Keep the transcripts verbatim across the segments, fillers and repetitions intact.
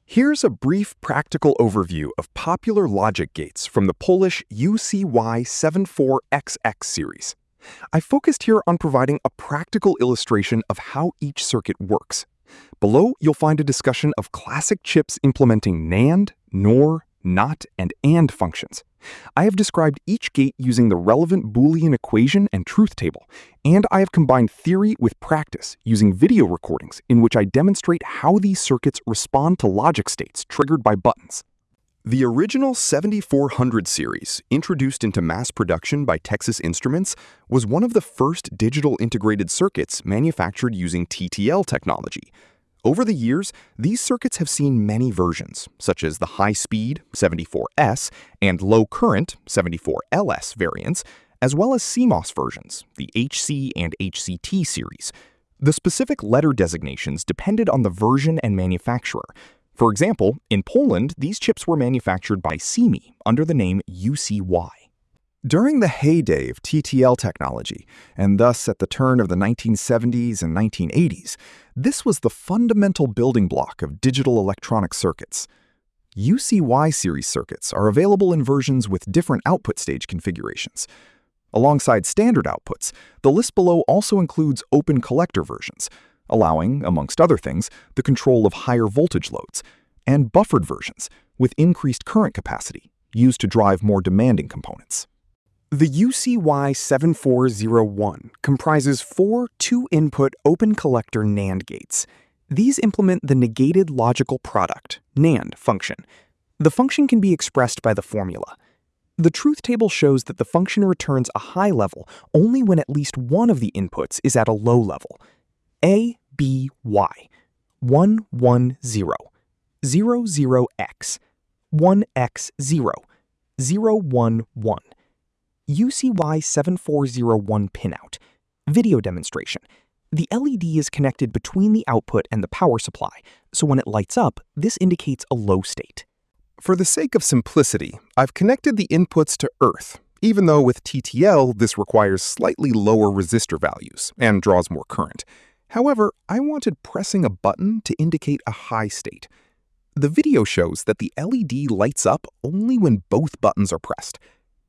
Here's a brief practical overview of popular logic gates from the Polish U C Y seventy-four X X series. I focused here on providing a practical illustration of how each circuit works. Below, you'll find a discussion of classic chips implementing NAND, NOR, NOT, and AND functions. I have described each gate using the relevant Boolean equation and truth table, and I have combined theory with practice using video recordings in which I demonstrate how these circuits respond to logic states triggered by buttons. The original seventy-four hundred series, introduced into mass production by Texas Instruments, was one of the first digital integrated circuits manufactured using T T L technology. Over the years, these circuits have seen many versions, such as the high-speed seventy-four S and low-current seventy-four L S variants, as well as C MOS versions, the H C and H C T series. The specific letter designations depended on the version and manufacturer. For example, in Poland, these chips were manufactured by C M I under the name U C Y. During the heyday of T T L technology, and thus at the turn of the nineteen seventies and nineteen eighties, this was the fundamental building block of digital electronic circuits. U C Y series circuits are available in versions with different output stage configurations. Alongside standard outputs, the list below also includes open collector versions, allowing, amongst other things, the control of higher voltage loads, and buffered versions with increased current capacity, used to drive more demanding components. The U C Y seventy-four oh one comprises four two-input open collector NAND gates. These implement the negated logical product, NAND, function. The function can be expressed by the formula. The truth table shows that the function returns a high level only when at least one of the inputs is at a low level. A, B, Y, one, one, zero, zero, zero, X, one, X, zero, zero, one, one. U C Y seventy-four oh one pinout. Video demonstration. The L E D is connected between the output and the power supply, so when it lights up, this indicates a low state. For the sake of simplicity, I've connected the inputs to earth, even though with T T L this requires slightly lower resistor values and draws more current. However, I wanted pressing a button to indicate a high state. The video shows that the L E D lights up only when both buttons are pressed.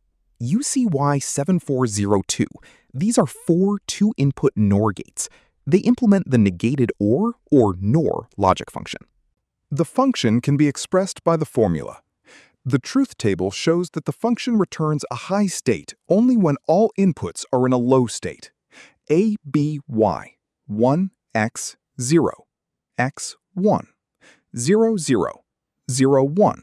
U C Y seventy-four oh two. These are four two-input NOR gates. They implement the negated OR, or NOR, logic function. The function can be expressed by the formula. The truth table shows that the function returns a high state only when all inputs are in a low state. A, B, Y, one, X, zero, X, one, zero, zero, zero, one.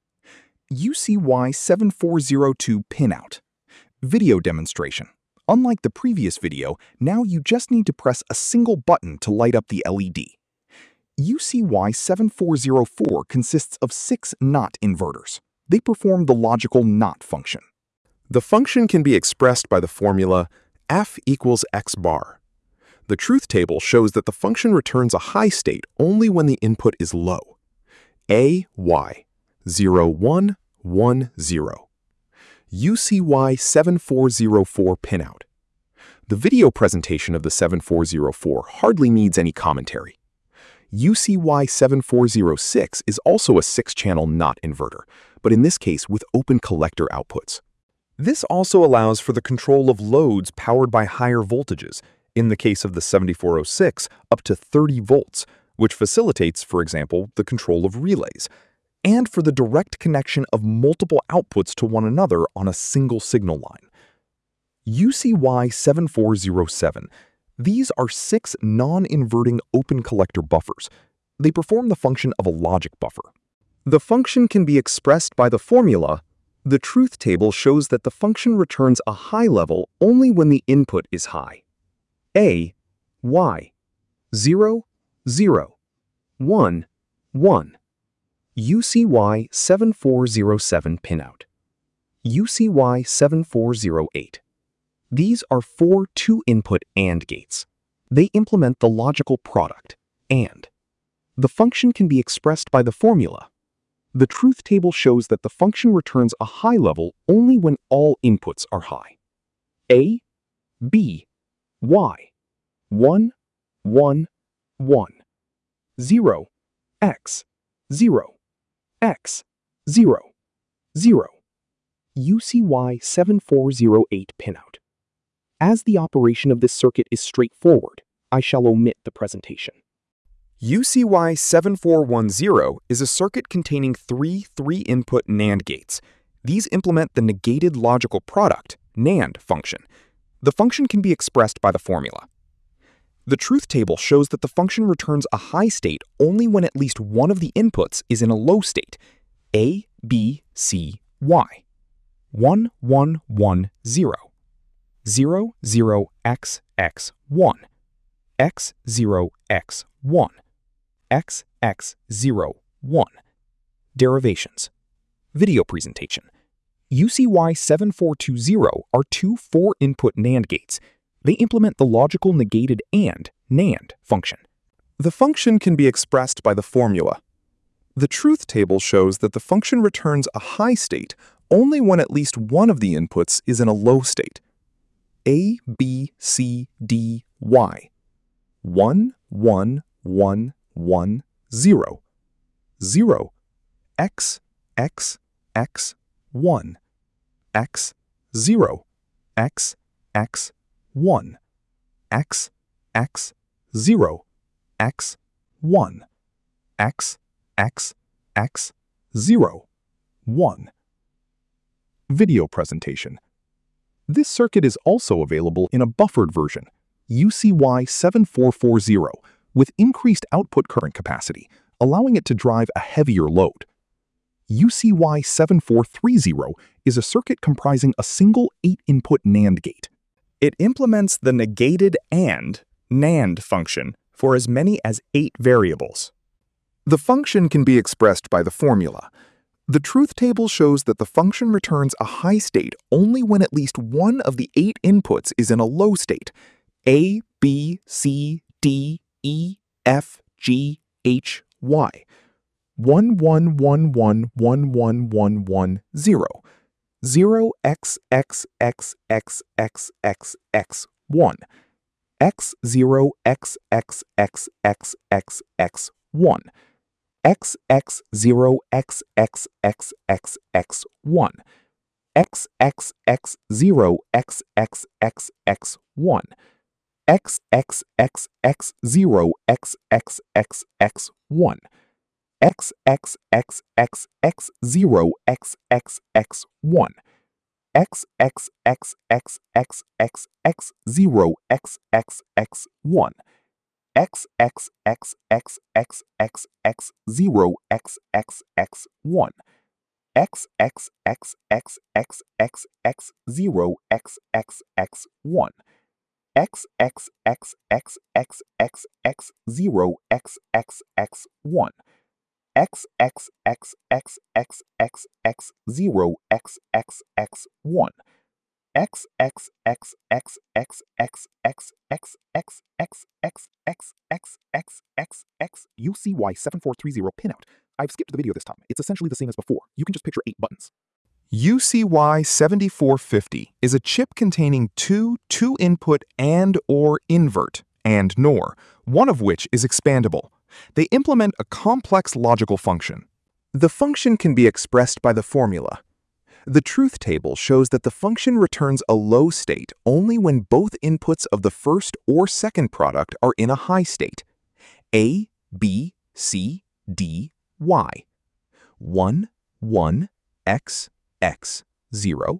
U C Y seventy-four oh two pinout. Video demonstration. Unlike the previous video, now you just need to press a single button to light up the L E D. U C Y seventy-four oh four consists of six NOT inverters. They perform the logical NOT function. The function can be expressed by the formula F equals X bar. The truth table shows that the function returns a high state only when the input is low. A, Y, zero, one, one, zero. U C Y seventy-four oh four pinout. The video presentation of the seventy-four oh four hardly needs any commentary. U C Y seventy-four oh six is also a six-channel NOT inverter, but in this case with open collector outputs. This also allows for the control of loads powered by higher voltages, in the case of the seventy-four oh six, up to thirty volts, which facilitates, for example, the control of relays, and for the direct connection of multiple outputs to one another on a single signal line. U C Y seventy-four oh seven. These are six non-inverting open collector buffers. They perform the function of a logic buffer. The function can be expressed by the formula. The truth table shows that the function returns a high level only when the input is high. A, Y, zero, zero, one, one. U C Y seventy-four oh seven pinout. U C Y seventy-four oh eight. These are four two-input AND gates. They implement the logical product, AND. The function can be expressed by the formula. The truth table shows that the function returns a high level only when all inputs are high. A, B, Y, one, one, one, zero, X, zero, X, zero, zero, U C Y seven four zero eight pinout. As the operation of this circuit is straightforward, I shall omit the presentation. U C Y seven four one zero is a circuit containing three three-input NAND gates. These implement the negated logical product, NAND, function. The function can be expressed by the formula. The truth table shows that the function returns a high state only when at least one of the inputs is in a low state, A, B, C, Y. one, one, one, zero. zero, zero, X, X, one. X, zero, X, one. X, X, zero, one. Derivations. Video presentation. U C Y seven four two zero are two four-input NAND gates. They implement the logical negated AND, NAND, function. The function can be expressed by the formula. The truth table shows that the function returns a high state only when at least one of the inputs is in a low state. A, B, C, D, Y. one, one, one, one, zero. zero. X, X, X, one. X, zero. X, X, one. X, X, zero. X, one. X, X, X, zero, one. Video presentation. This circuit is also available in a buffered version, U C Y seven four four zero, with increased output current capacity, allowing it to drive a heavier load. U C Y seven four three zero is a circuit comprising a single eight-input NAND gate. It implements the negated AND, NAND function for as many as eight variables. The function can be expressed by the formula. The truth table shows that the function returns a high state only when at least one of the eight inputs is in a low state, A, B, C, D, E, F, G, H, Y. one, one, one, one, one, one, one, one, zero. zero, X, X, X, X, X, X, X, one. X, zero, X, X, X, X, X, X, one. X, X, zero, X, X, X, X, X, one. X, X, X, zero, X, X, X, X, one. X, X, X, X, zero, X, X, X, X, one. X, X, X, X, X, zero, X, X, X, one. X, X, X, X, X, X, X, zero, X, X, X, one. X, X, X, X, X, X, X, zero, X, X, X, one. X, X, X, X, X, X, X, zero, X, X, X, one. X, X, X, X, X, X, X, zero, X, X, X, one. X, X, X, X, X, X, X, zero, X, X, X, one. X, X, X, X, X, X, X, X, X, X, X, X, X, X, X, X, U C Y seven four three zero pinout. I've skipped the video this time. It's essentially the same as before. You can just picture eight buttons. U C Y seven four five zero is a chip containing two two-input AND or invert, AND NOR, one of which is expandable. They implement a complex logical function. The function can be expressed by the formula. The truth table shows that the function returns a low state only when both inputs of the first or second product are in a high state. A, B, C, D, Y. one, one, X, X, zero.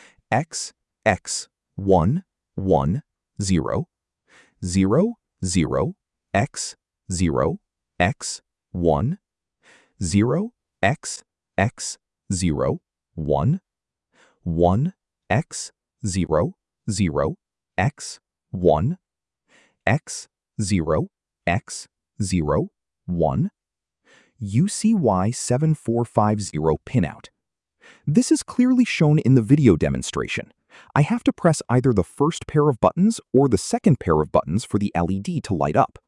X, X, one, one, zero. zero, zero, X, zero, X, one. zero, X, X, zero. one, one, X, zero, zero, X, one, X, zero, X, zero, one, U C Y seven four five zero pinout. This is clearly shown in the video demonstration. I have to press either the first pair of buttons or the second pair of buttons for the L E D to light up.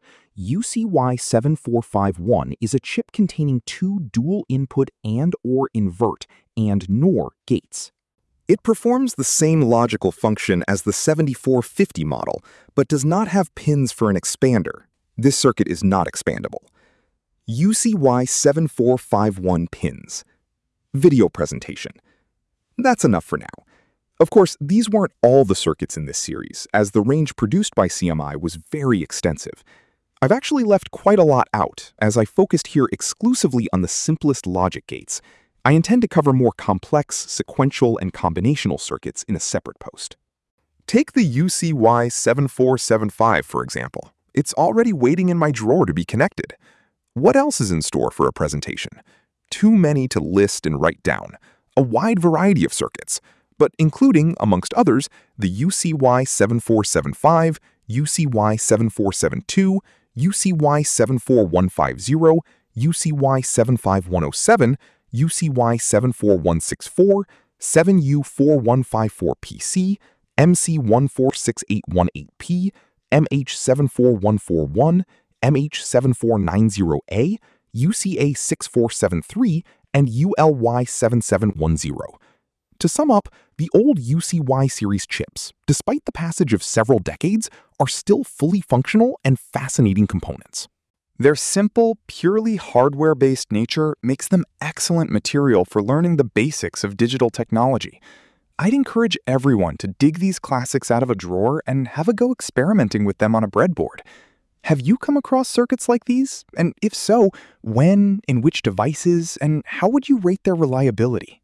U C Y seven four five one is a chip containing two dual-input AND or invert and NOR gates. It performs the same logical function as the seventy-four fifty model, but does not have pins for an expander. This circuit is not expandable. U C Y seven four five one pins. Video presentation. That's enough for now. Of course, these weren't all the circuits in this series, as the range produced by C M I was very extensive. I've actually left quite a lot out, as I focused here exclusively on the simplest logic gates. I intend to cover more complex, sequential, and combinational circuits in a separate post. Take the U C Y seven four seven five, for example. It's already waiting in my drawer to be connected. What else is in store for a presentation? Too many to list and write down. A wide variety of circuits, but including, amongst others, the U C Y seven four seven five, U C Y seven four seven two, U C Y seven four one five zero, U C Y seven five one zero seven, U C Y seven four one six four, seven U four one five four P C, M C one four six eight one eight P, M H seven four one four one, M H seven four nine zero A, U C A six four seven three, and U L Y seven seven one zero. To sum up, the old U C Y series chips, despite the passage of several decades, are still fully functional and fascinating components. Their simple, purely hardware-based nature makes them excellent material for learning the basics of digital technology. I'd encourage everyone to dig these classics out of a drawer and have a go experimenting with them on a breadboard. Have you come across circuits like these? And if so, when, in which devices, and how would you rate their reliability?